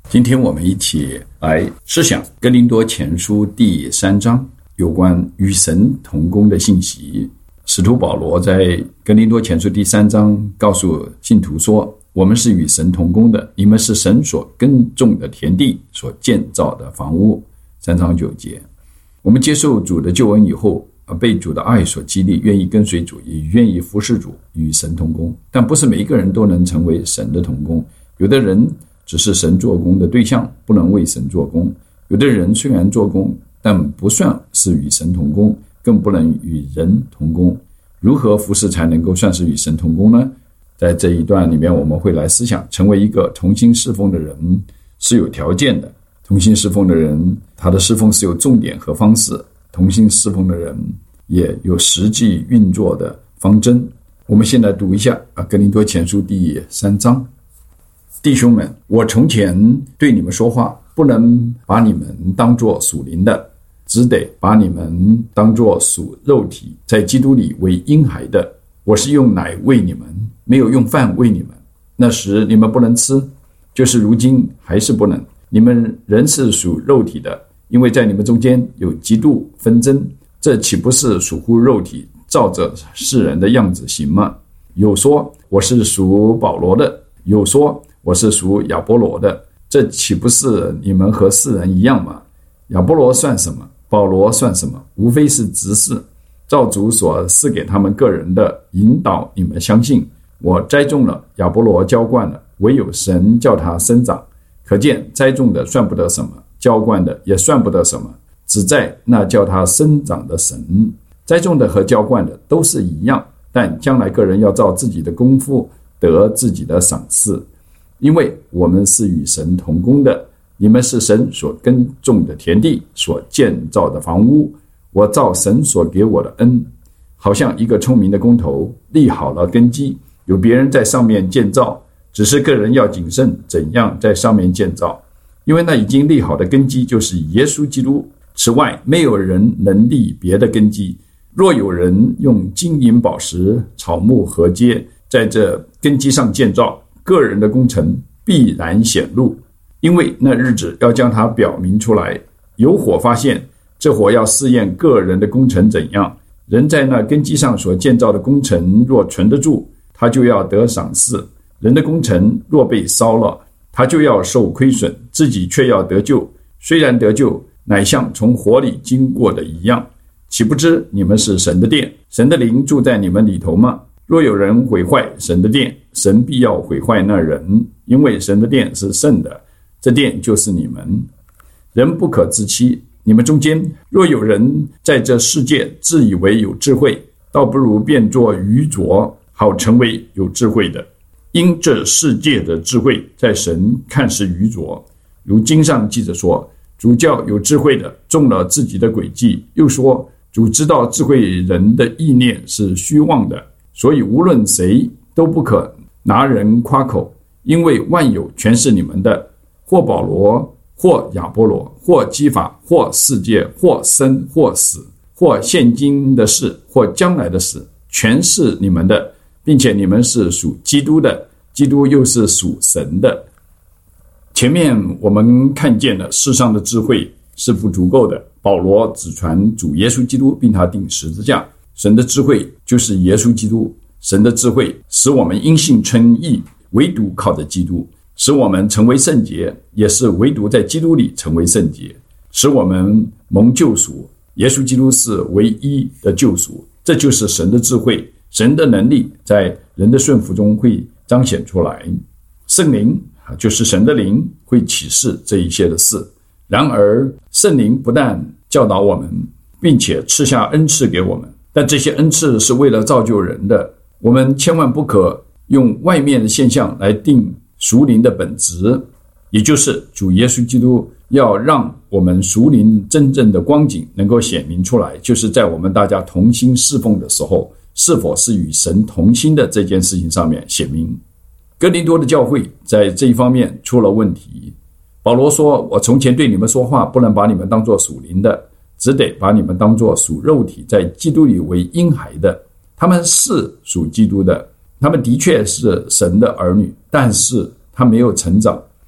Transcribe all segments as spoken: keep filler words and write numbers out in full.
今天我们一起来思想哥林多前书第三章有关与神同工的信息。使徒保罗在哥林多前书第三章告诉信徒说，我们是与神同工的，你们是神所耕种的田地，所建造的房屋。三章九节，我们接受主的救恩以后，被主的爱所激励，愿意跟随主，也愿意服侍主，与神同工。但不是每一个人都能成为神的同工，有的人只是神做工的对象，不能为神做工。有的人虽然做工，但不算是与神同工，更不能与人同工。如何服侍才能够算是与神同工呢？在这一段里面，我们会来思想，成为一个同心侍奉的人是有条件的。同心侍奉的人，他的侍奉是有重点和方式，同心侍奉的人也有实际运作的方针。我们先来读一下啊，哥林多前书第三章。弟兄们，我从前对你们说话，不能把你们当作属灵的，只得把你们当作属肉体，在基督里为婴孩的。我是用奶喂你们，没有用饭喂你们。那时你们不能吃，就是如今还是不能。你们仍是属肉体的，因为在你们中间有嫉妒纷争，这岂不是属乎肉体，照着世人的样子行吗？有说我是属保罗的，有说我是属亚波罗的，这岂不是你们和世人一样吗？亚波罗算什么？保罗算什么？无非是执事，照主所赐给他们个人的引导你们相信。我栽种了，亚波罗浇灌了，唯有神叫他生长。可见栽种的算不得什么，浇灌的也算不得什么，只在那叫他生长的神。栽种的和浇灌的都是一样，但将来个人要照自己的功夫得自己的赏赐。因为我们是与神同工的，你们是神所耕种的田地，所建造的房屋。我照神所给我的恩，好像一个聪明的工头，立好了根基，有别人在上面建造，只是个人要谨慎怎样在上面建造。因为那已经立好的根基就是耶稣基督，此外没有人能立别的根基。若有人用金银宝石、草木禾秸在这根基上建造，个人的工程必然显露，因为那日子要将它表明出来。有火发现，这火要试验个人的工程怎样。人在那根基上所建造的工程若存得住，他就要得赏赐；人的工程若被烧了，他就要受亏损，自己却要得救。虽然得救，乃像从火里经过的一样。岂不知你们是神的殿，神的灵住在你们里头吗？若有人毁坏神的殿，神必要毁坏那人，因为神的殿是圣的，这殿就是你们。人不可自欺，你们中间若有人在这世界自以为有智慧，倒不如变作愚拙，好成为有智慧的。因这世界的智慧在神看是愚拙。如经上记着说，主叫有智慧的中了自己的诡计，又说主知道智慧人的意念是虚妄的。所以无论谁都不可拿人夸口，因为万有全是你们的，或保罗，或亚波罗，或基法，或世界，或生，或死，或现今的事，或将来的事，全是你们的，并且你们是属基督的，基督又是属神的。前面我们看见了世上的智慧是不足够的，保罗只传主耶稣基督，并他钉十字架。神的智慧就是耶稣基督，神的智慧使我们因信称义，唯独靠着基督；使我们成为圣洁，也是唯独在基督里成为圣洁；使我们蒙救赎，耶稣基督是唯一的救赎。这就是神的智慧，神的能力在人的顺服中会彰显出来。圣灵就是神的灵，会启示这一切的事。然而圣灵不但教导我们，并且赐下恩赐给我们，但这些恩赐是为了造就人的。我们千万不可用外面的现象来定属灵的本质，也就是主耶稣基督要让我们属灵真正的光景能够显明出来，就是在我们大家同心侍奉的时候，是否是与神同心的这件事情上面显明。哥林多的教会在这一方面出了问题。保罗说，我从前对你们说话，不能把你们当作属灵的，只得把你们当作属肉体，在基督里为婴孩的。他们是属基督的，他们的确是神的儿女，但是他没有成长，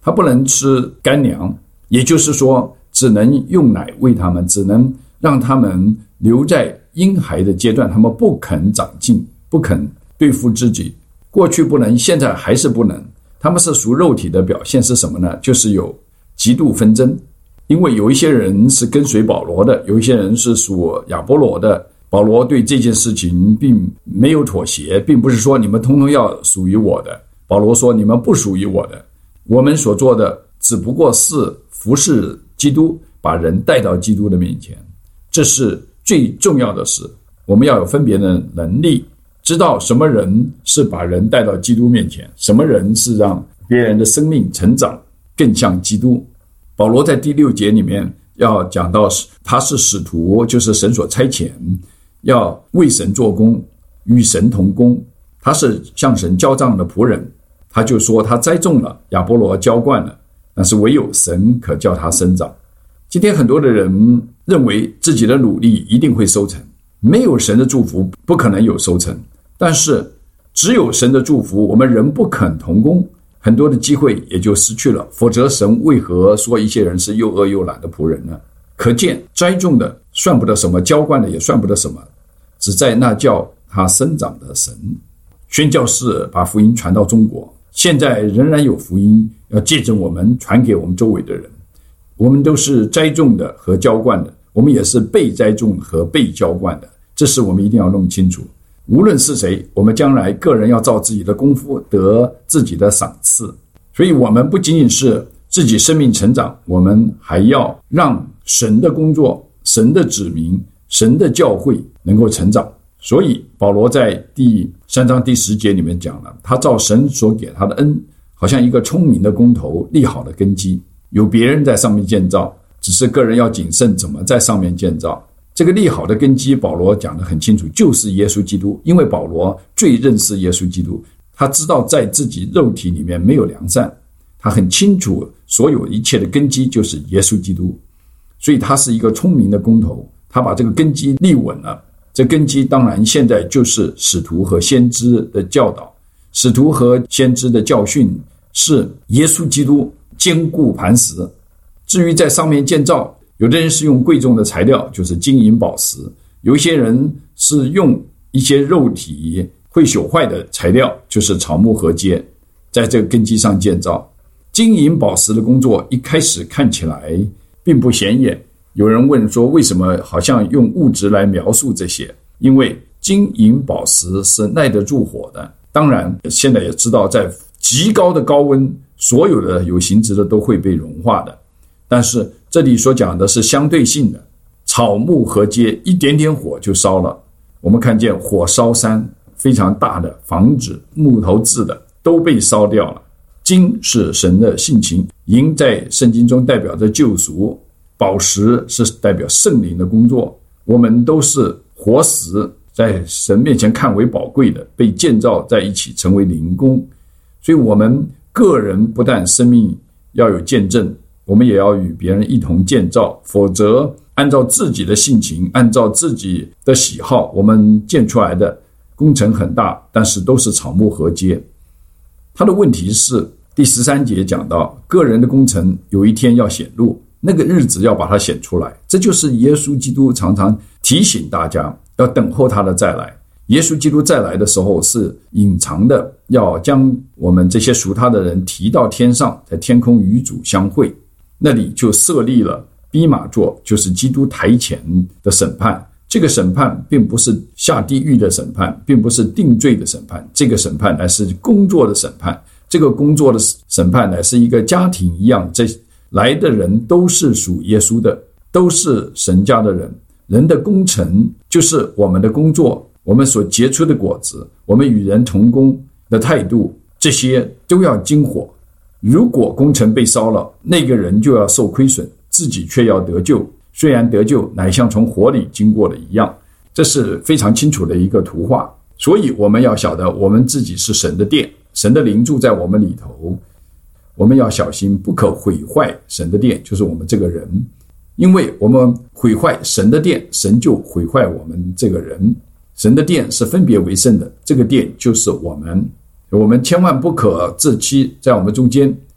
他不能吃干粮，也就是说只能用奶喂他们，只能让他们留在婴孩的阶段，他们不肯长进，不肯对付自己。过去不能，现在还是不能。他们是属肉体的表现是什么呢？就是有极度纷争。因为有一些人是跟随保罗的，有一些人是属亚波罗的。保罗对这件事情并没有妥协，并不是说你们通通要属于我的。保罗说你们不属于我的，我们所做的只不过是服侍基督，把人带到基督的面前，这是最重要的事。我们要有分别的能力，知道什么人是把人带到基督面前，什么人是让别人的生命成长更像基督。保罗在第六节里面要讲到他是使徒，就是神所差遣，要为神做工，与神同工。他是向神交账的仆人，他就说他栽种了，亚波罗浇灌了，但是唯有神可叫他生长。今天很多的人认为自己的努力一定会收成，没有神的祝福不可能有收成，但是只有神的祝福，我们人不肯同工，很多的机会也就失去了。否则神为何说一些人是又饿又懒的仆人呢？可见栽种的算不得什么，浇灌的也算不得什么，只在那叫他生长的神。宣教士把福音传到中国，现在仍然有福音要借着我们传给我们周围的人。我们都是栽种的和浇灌的，我们也是被栽种和被浇灌的，这是我们一定要弄清楚。无论是谁，我们将来个人要照自己的功夫得自己的赏赐。所以我们不仅仅是自己生命成长，我们还要让神的工作、神的子民、神的教会能够成长。所以保罗在第三章第十节里面讲了，他照神所给他的恩，好像一个聪明的工头立好的根基，有别人在上面建造，只是个人要谨慎怎么在上面建造。这个立好的根基，保罗讲得很清楚，就是耶稣基督。因为保罗最认识耶稣基督，他知道在自己肉体里面没有良善，他很清楚所有一切的根基就是耶稣基督，所以他是一个聪明的工头，他把这个根基立稳了。这根基当然现在就是使徒和先知的教导，使徒和先知的教训是耶稣基督坚固磐石。至于在上面建造，有的人是用贵重的材料，就是金银宝石，有一些人是用一些肉体会朽坏的材料，就是草木禾秸，在这个根基上建造。金银宝石的工作一开始看起来并不显眼，有人问说为什么好像用物质来描述这些？因为金银宝石是耐得住火的，当然现在也知道在极高的高温，所有的有形质的都会被融化的。但是这里所讲的是相对性的，草木禾秸一点点火就烧了。我们看见火烧山，非常大的房子，木头制的都被烧掉了。金是神的性情，银在圣经中代表着救赎，宝石是代表圣灵的工作。我们都是活石，在神面前看为宝贵的，被建造在一起成为灵宫。所以我们个人不但生命要有见证，我们也要与别人一同建造，否则按照自己的性情，按照自己的喜好，我们建出来的工程很大，但是都是草木禾秸。他的问题是第十三节讲到，个人的工程有一天要显露，那个日子要把它显出来。这就是耶稣基督常常提醒大家要等候他的再来。耶稣基督再来的时候是隐藏的，要将我们这些属他的人提到天上，在天空与主相会。那里就设立了逼马座，就是基督台前的审判。这个审判并不是下地狱的审判，并不是定罪的审判，这个审判乃是工作的审判。这个工作的审判乃是一个家庭一样，这来的人都是属耶稣的，都是神家的人。人的工程就是我们的工作，我们所结出的果子，我们与人同工的态度，这些都要经火。如果工程被烧了，那个人就要受亏损，自己却要得救，虽然得救乃像从火里经过的一样。这是非常清楚的一个图画。所以我们要晓得我们自己是神的殿，神的灵住在我们里头，我们要小心不可毁坏神的殿，就是我们这个人。因为我们毁坏神的殿，神就毁坏我们这个人。神的殿是分别为圣的，这个殿就是我们。我们千万不可自欺，在我们中间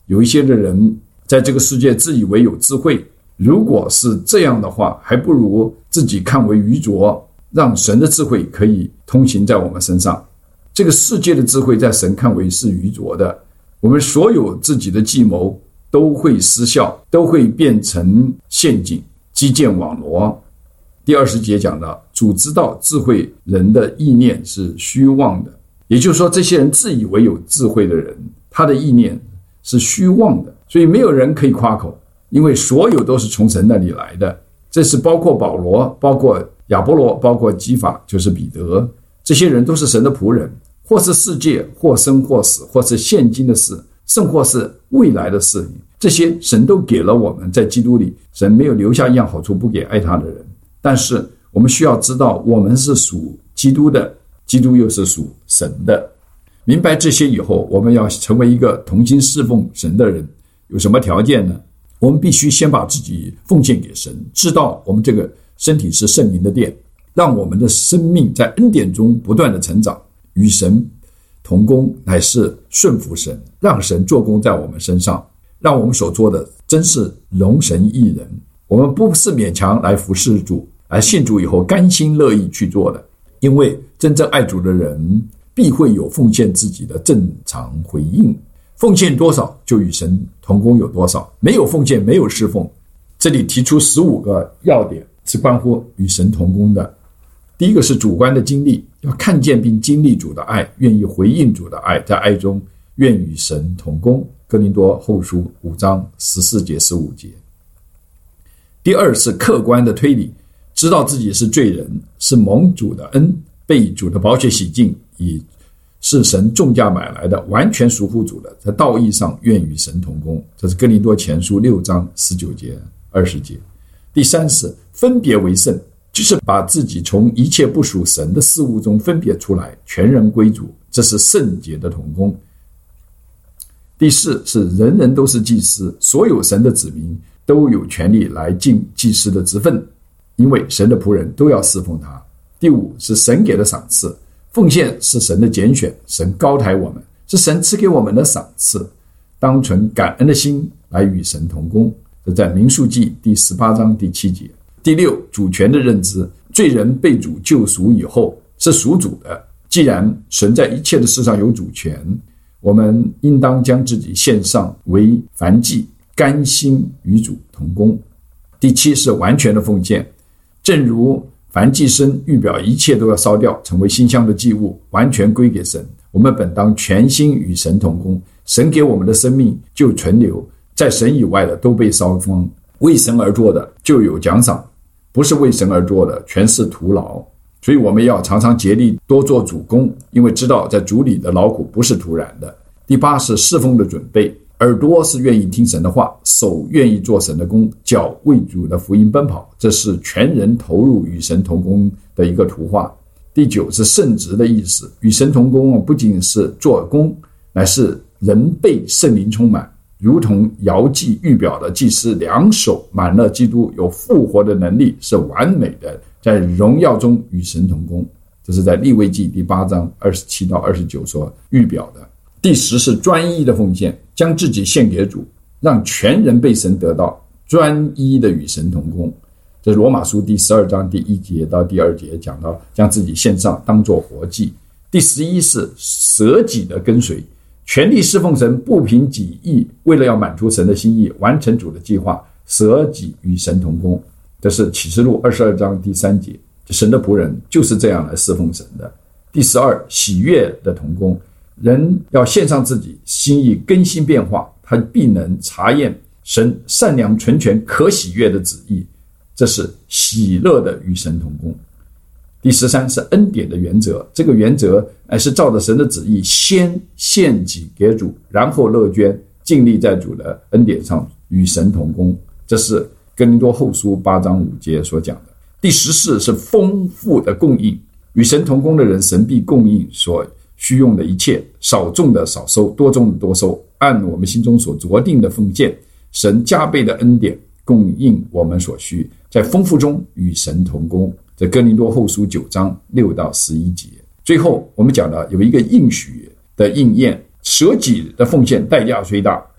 有一些的人在这个世界自以为有智慧，如果是这样的话，还不如自己看为愚拙，让神的智慧可以通行在我们身上。这个世界的智慧在神看为是愚拙的，我们所有自己的计谋都会失效，都会变成陷阱，基建网罗。第二十节讲到，主知道智慧人的意念是虚妄的，也就是说，这些人自以为有智慧的人，他的意念是虚妄的，所以没有人可以夸口，因为所有都是从神那里来的。这是包括保罗，包括亚波罗，包括基法，就是彼得，这些人都是神的仆人，或是世界，或生或死，或是现今的事，甚或是未来的事，这些神都给了我们。在基督里，神没有留下一样好处不给爱他的人。但是我们需要知道，我们是属基督的，基督又是属神的。明白这些以后，我们要成为一个同心侍奉神的人，有什么条件呢？我们必须先把自己奉献给神，知道我们这个身体是圣灵的殿，让我们的生命在恩典中不断的成长，与神同工，乃是顺服神，让神做工在我们身上，让我们所做的真是荣神益人。我们不是勉强来服侍主，而信主以后甘心乐意去做的，因为真正爱主的人必会有奉献自己的正常回应，奉献多少就与神同工有多少，没有奉献没有侍奉。这里提出十五个要点是关乎与神同工的。第一个是主观的经历，要看见并经历主的爱，愿意回应主的爱，在爱中愿与神同工。哥林多后书五章十四节十五节。第二是客观的推理，知道自己是罪人，是蒙主的恩，被主的宝血洗净，以是神重价买来的，完全属乎主的，在道义上愿与神同工。这是哥林多前书六章十九节二十节。第三是分别为圣，就是把自己从一切不属神的事物中分别出来，全人归主，这是圣洁的同工。第四是人人都是祭司，所有神的子民都有权利来尽祭司的职分，因为神的仆人都要侍奉他。第五是神给的赏赐，奉献是神的拣选，神高抬我们，是神赐给我们的赏赐，当存感恩的心来与神同工。这在民数记第十八章第七节。第六，主权的认知，罪人被主救赎以后是属主的，既然神在一切的事上有主权，我们应当将自己献上为燔祭，甘心与主同工。第七是完全的奉献，正如燔祭牲预表一切都要烧掉，成为馨香的祭物，完全归给神。我们本当全心与神同工，神给我们的生命就存留，在神以外的都被烧光。为神而做的就有奖赏，不是为神而做的全是徒劳。所以我们要常常竭力多做主工，因为知道在主里的劳苦不是徒然的。第八是侍奉的准备，耳朵是愿意听神的话，手愿意做神的工，脚为主的福音奔跑，这是全人投入与神同工的一个图画。第九是圣职的意思，与神同工不仅是做工，乃是人被圣灵充满，如同摇祭预表的祭司两手满了基督，有复活的能力，是完美的，在荣耀中与神同工。这是在利未记第八章二十七到二十九所预表的。第十是专一的奉献，将自己献给主，让全人被神得到，专一的与神同工。这是罗马书第十二章第一节到第二节讲到将自己献上当作活祭。第十一是舍己的跟随，全力侍奉神，不凭己意，为了要满足神的心意，完成主的计划，舍己与神同工。这是启示录二十二章第三节，神的仆人就是这样来侍奉神的。第十二，喜悦的同工，人要献上自己，心意更新变化，他必能查验神善良纯全可喜悦的旨意，这是喜乐的与神同工。第十三是恩典的原则，这个原则乃是照着神的旨意，先献己给主，然后乐捐，尽力在主的恩典上与神同工。这是哥林多后书八章五节所讲的。第十四是丰富的供应，与神同工的人，神必供应所需用的一切，少种的少收，多种的多收，按我们心中所酌定的奉献，神加倍的恩典供应我们所需，在丰富中与神同工。这哥林多后书九章六到十一节。最后我们讲了有一个应许的应验，舍己的奉献代价虽大，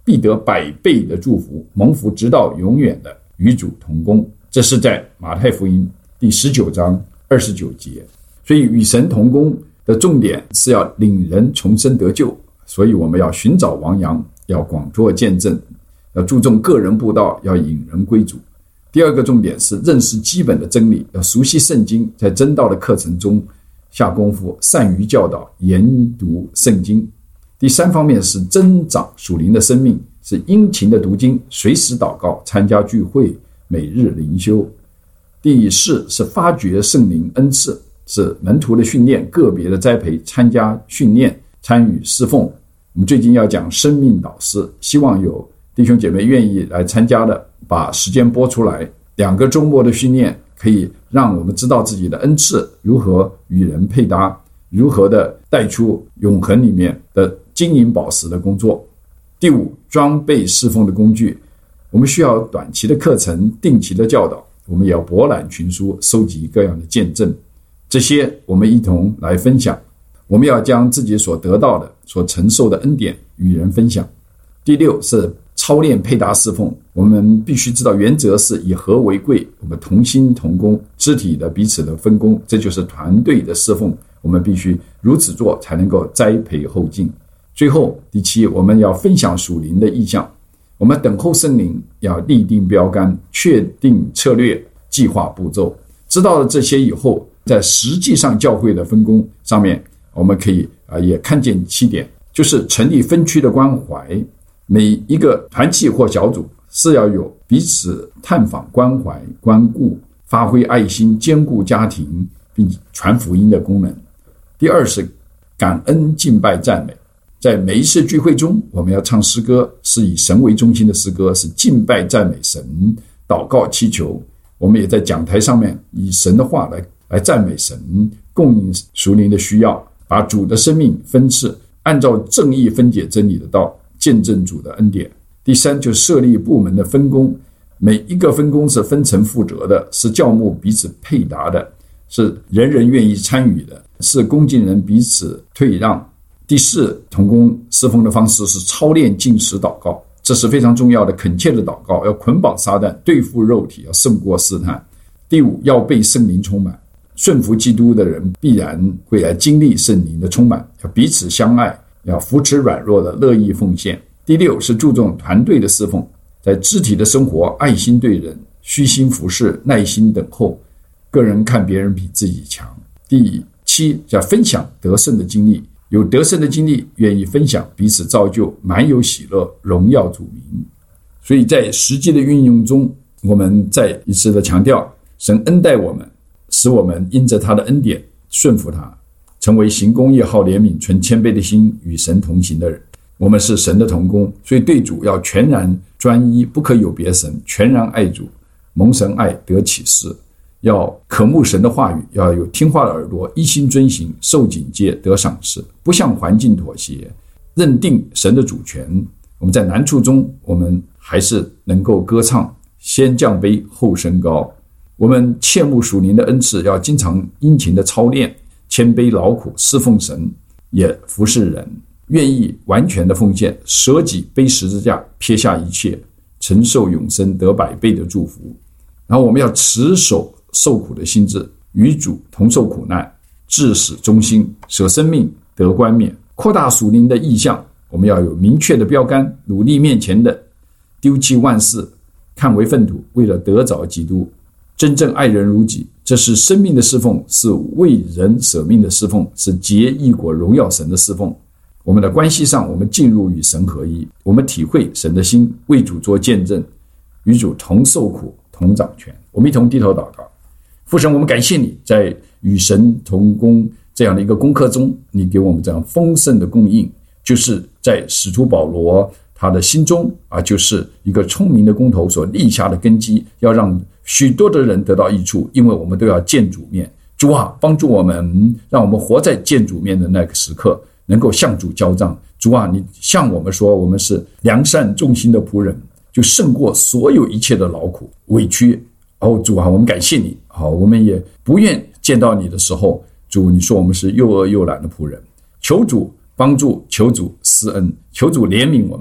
必得百倍的祝福，蒙福直到永远的与主同工。这是在马太福音第十九章二十九节。所以与神同工的重点是要领人重生得救，所以我们要寻找亡羊，要广作见证，要注重个人布道，要引人归主。第二个重点是认识基本的真理，要熟悉圣经，在真道的课程中下功夫，善于教导，研读圣经。第三方面是增长属灵的生命，是殷勤的读经，随时祷告，参加聚会，每日灵修。第四是发掘圣灵恩赐，是门徒的训练，个别的栽培，参加训练，参与侍奉。我们最近要讲生命导师，希望有弟兄姐妹愿意来参加的，把时间拨出来，两个周末的训练可以让我们知道自己的恩赐如何与人配搭，如何的带出永恒里面的金银宝石的工作。第五，装备侍奉的工具，我们需要短期的课程，定期的教导，我们也要博览群书，收集各样的见证，这些我们一同来分享。我们要将自己所得到的、所承受的恩典与人分享。第六是操练配搭侍奉，我们必须知道原则是以和为贵，我们同心同工，肢体的彼此的分工，这就是团队的侍奉，我们必须如此做才能够栽培后进。最后第七，我们要分享属灵的意向，我们等候圣灵，要立定标杆，确定策略，计划步骤。知道了这些以后，在实际上教会的分工上面，我们可以啊也看见七点，就是成立分区的关怀，每一个团契或小组是要有彼此探访、关怀、关顾，发挥爱心，兼顾家庭并传福音的功能。第二是感恩、敬拜、赞美，在每一次聚会中，我们要唱诗歌，是以神为中心的诗歌，是敬拜赞美神，祷告祈求。我们也在讲台上面以神的话来来赞美神，供应属灵的需要，把主的生命分赐，按照正义分解真理的道，见证主的恩典。第三，就设立部门的分工，每一个分工是分层负责的，是教牧彼此配搭的，是人人愿意参与的，是恭敬人彼此退让。第四，同工侍奉的方式是操练禁食祷告，这是非常重要的，恳切的祷告，要捆绑撒旦，对付肉体，要胜过试探。第五，要被圣灵充满，顺服基督的人必然会来经历圣灵的充满，要彼此相爱，要扶持软弱的，乐意奉献。第六是注重团队的侍奉，在肢体的生活，爱心对人，虚心服侍，耐心等候，个人看别人比自己强。第七叫分享得胜的经历，有得胜的经历，愿意分享，彼此造就，满有喜乐，荣耀主名。所以在实际的运用中，我们再一次的强调，神恩待我们，使我们因着他的恩典顺服他，成为行公义、好怜悯、存谦卑的心，与神同行的人。我们是神的同工，所以对主要全然专一，不可有别神，全然爱主，蒙神爱，得启示，要渴慕神的话语，要有听话的耳朵，一心遵行，受警戒，得赏赐，不向环境妥协，认定神的主权。我们在难处中，我们还是能够歌唱，先降卑后升高。我们切慕属灵的恩赐，要经常殷勤的操练，谦卑劳苦，侍奉神，也服侍人，愿意完全的奉献，舍己背十字架，撇下一切，承受永生，得百倍的祝福。然后我们要持守受苦的心志，与主同受苦难，至死忠心，舍生命得冠冕。扩大属灵的意向，我们要有明确的标杆，努力面前的，丢弃万事，看为粪土，为了得着基督，真正爱人如己。这是生命的侍奉，是为人舍命的侍奉，是结义果荣耀神的侍奉。我们的关系上，我们进入与神合一，我们体会神的心，为主做见证，与主同受苦，同掌权。我们一同低头祷告。父神，我们感谢你，在与神同工这样的一个功课中，你给我们这样丰盛的供应，就是在使徒保罗他的心中啊，就是一个聪明的工头所立下的根基，要让许多的人得到益处，因为我们都要见主面。主啊，帮助我们，让我们活在见主面的那个时刻，能够向主交账。主啊，你向我们说，我们是良善忠心的仆人，就胜过所有一切的劳苦委屈。哦，主啊，我们感谢你。好，我们也不愿见到你的时候，主，你说我们是又饿又懒的仆人。求主帮助，求主施恩，求主怜悯我们。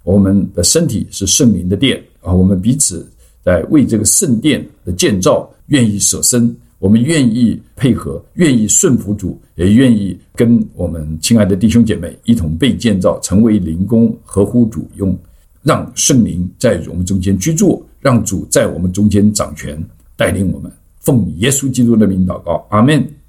我们的身体是圣灵的殿啊，我们彼此在为这个圣殿的建造愿意舍身，我们愿意配合，愿意顺服主，也愿意跟我们亲爱的弟兄姐妹一同被建造，成为灵宫，合乎主用，让圣灵在我们中间居住，让主在我们中间掌权，带领我们。奉耶稣基督的名祷告，阿们。